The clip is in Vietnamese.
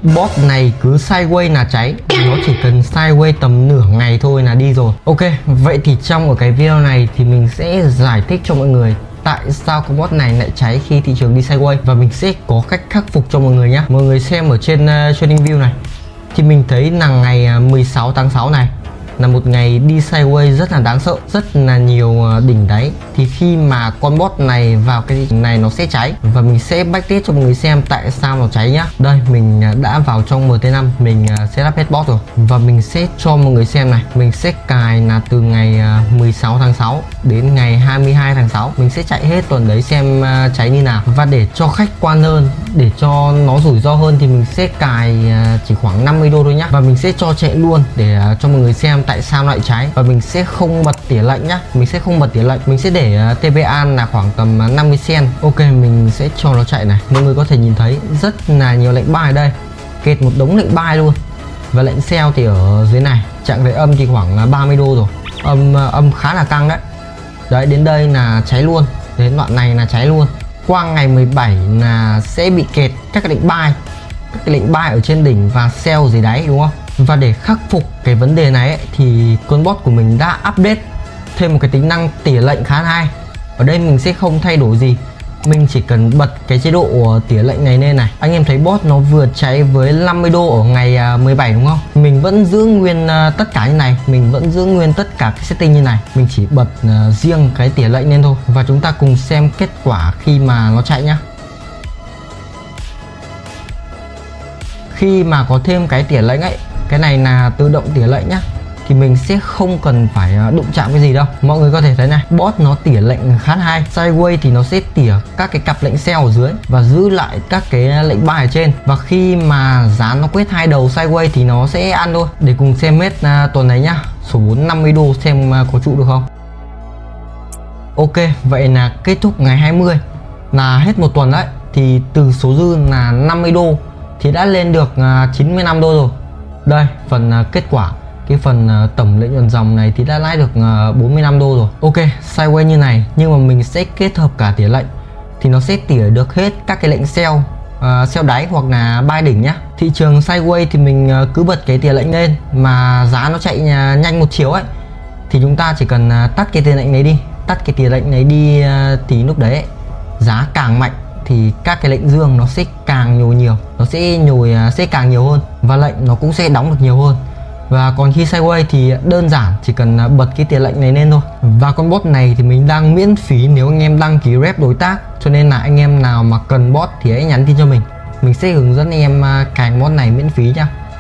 Bot này cứ sideways là cháy, nó chỉ cần sideways tầm nửa ngày thôi là đi rồi. Ok, vậy thì trong ở cái video này thì mình sẽ giải thích cho mọi người tại sao con bot này lại cháy khi thị trường đi sideways, và mình sẽ có cách khắc phục cho mọi người nhé. Mọi người xem ở trên trading view này thì mình thấy là ngày 16 tháng 6 này là một ngày đi sideways rất là đáng sợ, rất là nhiều đỉnh đáy. Thì khi mà con bot này vào cái đỉnh này nó sẽ cháy, và mình sẽ backtest cho mọi người xem tại sao nó cháy nhá. Đây, mình đã vào trong MT5, mình setup hết bot rồi, và mình sẽ cho mọi người xem này. Mình sẽ cài là từ ngày 16 tháng 6 đến ngày 22 tháng 6, mình sẽ chạy hết tuần đấy xem cháy như nào. Và để cho khách quan hơn, để cho nó rủi ro hơn thì mình sẽ cài chỉ khoảng 50 đô thôi nhá, và mình sẽ cho chạy luôn để cho mọi người xem tại sao lại cháy. Và mình sẽ không bật tỉa lệnh nhá, mình sẽ không bật tỉa lệnh, mình sẽ để TPA là khoảng tầm 50 cent. Ok, mình sẽ cho nó chạy này. Mọi người có thể nhìn thấy rất là nhiều lệnh buy ở đây, kệt một đống lệnh buy luôn. Và lệnh sell thì ở dưới này, trạng thái âm thì khoảng là 30 đô rồi, âm khá là căng đấy. Đấy, đến đây là cháy luôn, đến đoạn này là cháy luôn. Qua ngày 17 là sẽ bị kẹt các cái lệnh buy, các cái lệnh buy ở trên đỉnh và sell dưới đáy, đúng không? Và để khắc phục cái vấn đề này ấy, thì con bot của mình đã update thêm một cái tính năng tỉa lệnh khá là hay. Ở đây mình sẽ không thay đổi gì, mình chỉ cần bật cái chế độ tỉa lệnh này lên này. Anh em thấy bot nó vừa cháy với 50 đô ở ngày 17 đúng không? Mình vẫn giữ nguyên tất cả như này, mình vẫn giữ nguyên tất cả cái setting như này. Mình chỉ bật riêng cái tỉa lệnh lên thôi. Và chúng ta cùng xem kết quả khi mà nó chạy nhá. Khi mà có thêm cái tỉa lệnh ấy, cái này là tự động tỉa lệnh nhá, thì mình sẽ không cần phải đụng chạm cái gì đâu. Mọi người có thể thấy này, bot nó tỉa lệnh khá hay. Sideways thì nó sẽ tỉa các cái cặp lệnh sell ở dưới và giữ lại các cái lệnh buy ở trên. Và khi mà giá nó quét hai đầu sideways thì nó sẽ ăn thôi. Để cùng xem hết tuần này nhá, số 4 50 đô xem có trụ được không. Ok, vậy là kết thúc ngày 20 là hết một tuần đấy. Thì từ số dư là 50 đô thì đã lên được 95 đô rồi. Đây, phần kết quả, cái phần tổng lợi nhuận dòng này thì đã lãi được 45 đô rồi. Ok, sideways như này nhưng mà mình sẽ kết hợp cả tỉa lệnh thì nó sẽ tỉa được hết các cái lệnh sell, sell đáy hoặc là buy đỉnh nhá. Thị trường sideways thì mình cứ bật cái tỉa lệnh lên mà giá nó chạy nhanh một chiều ấy, thì chúng ta chỉ cần tắt cái tỉa lệnh này đi, tắt cái tỉa lệnh này đi, thì lúc đấy ấy, giá càng mạnh thì các cái lệnh dương nó sẽ càng nhồi nhiều, nó sẽ nhồi sẽ càng nhiều hơn, và lệnh nó cũng sẽ đóng được nhiều hơn. Và còn khi sideways thì đơn giản chỉ cần bật cái tỉa lệnh này lên thôi. Và con bot này thì mình đang miễn phí nếu anh em đăng ký rep đối tác, cho nên là anh em nào mà cần bot thì hãy nhắn tin cho mình sẽ hướng dẫn anh em cài bot này miễn phí nhá.